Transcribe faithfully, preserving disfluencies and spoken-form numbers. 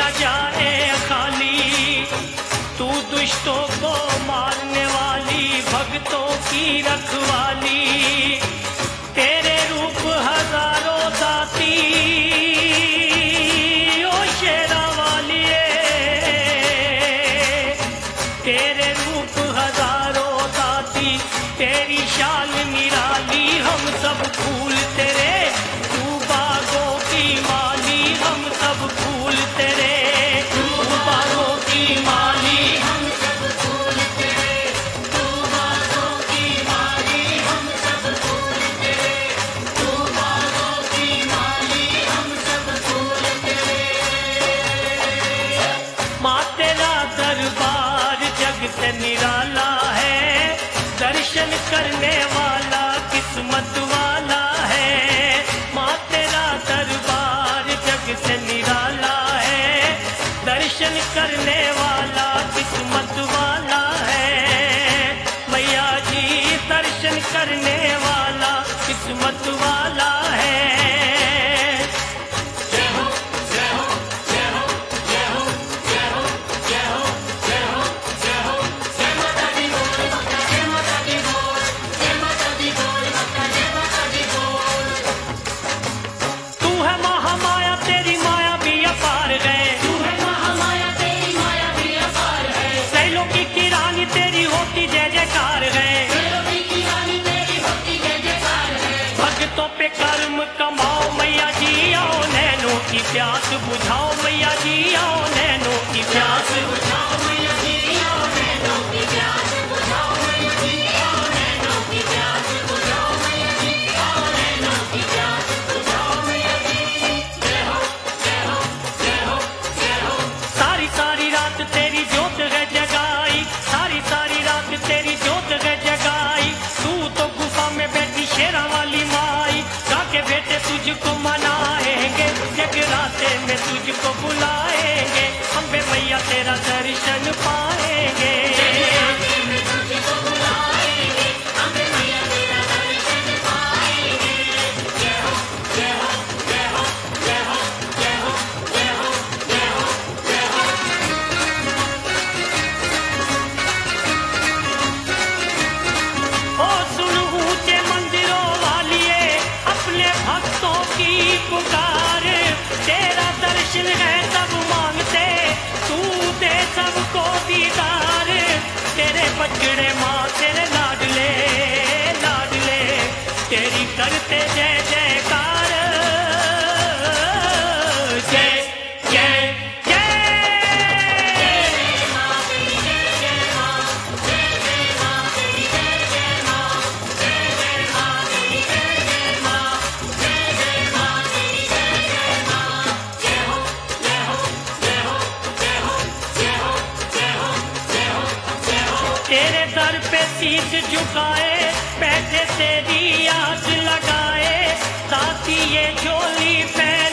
न जाए खाली, तू दुष्टों को मारने वाली, भक्तों की रखवाली। तेरे रूप हजारों दाती, ओ शेरा वालिए, तेरे रूप हजारों दाती, तेरी शान निराली। हम सब फूल तेरे, तू बागों की माली। हम सब फूल तेरे, तू बागों की माली। हम सब फूल तेरे, तू बागों की माली। हम सब फूल तेरे, तू बागों की माली। हम सब फूल तेरे। माँ तेरा दरबार जगत निराला है, दर्शन करने वाला किस्मत वाला है। माँ तेरा दरबार जग से निराला है, दर्शन करने वाला किस्मत वाला है। मैया जी दर्शन करने वाला किस्मत वाला है। पे कर्म कमाओ मैया जी, आओ नैनों की प्यास बुझाओ मैया जी, आओ नैनों की प्यास बुझाओ मैया जी, आओ नैनों की प्यास बुझाओ मैया जी, आओ नैनों की प्यास बुझाओ मैया जी, आओ नैनों की प्यास बुझाओ मैया जी। जय हो जय हो जय हो जय हो। सारी सारी रात तेरी ज्योत है जगाई, सारी सारी रात तेरी ज्योत है जगाई। तू तो गुफा में बैठी शेरा वाली माई, जाके बेटे तुझको मनाएंगे, जगराते में तुझको बुलाएंगे। हम बे मैया तेरा दर्शन पाएंगे, जगराते में तुझको बुलाएंगे। हम बे मैया तेरा दर्शन पाएंगे। जय हो जय हो जय हो जय हो जय हो जय हो जय हो जय हो। ओ सुन ऊंचे मंदिरों वालिए, अपने भक्तों की पुकार। तेरा दर्शन है सब मांगते, तू दे सबको दीदार। तेरे बछड़े माँ तेरे लाडले लाडले, तेरी करते जय जयकार। जय जय तेरे दर पे शीश झुकाए, बैठे तेरी आस लगाए। साथी ये झोली पे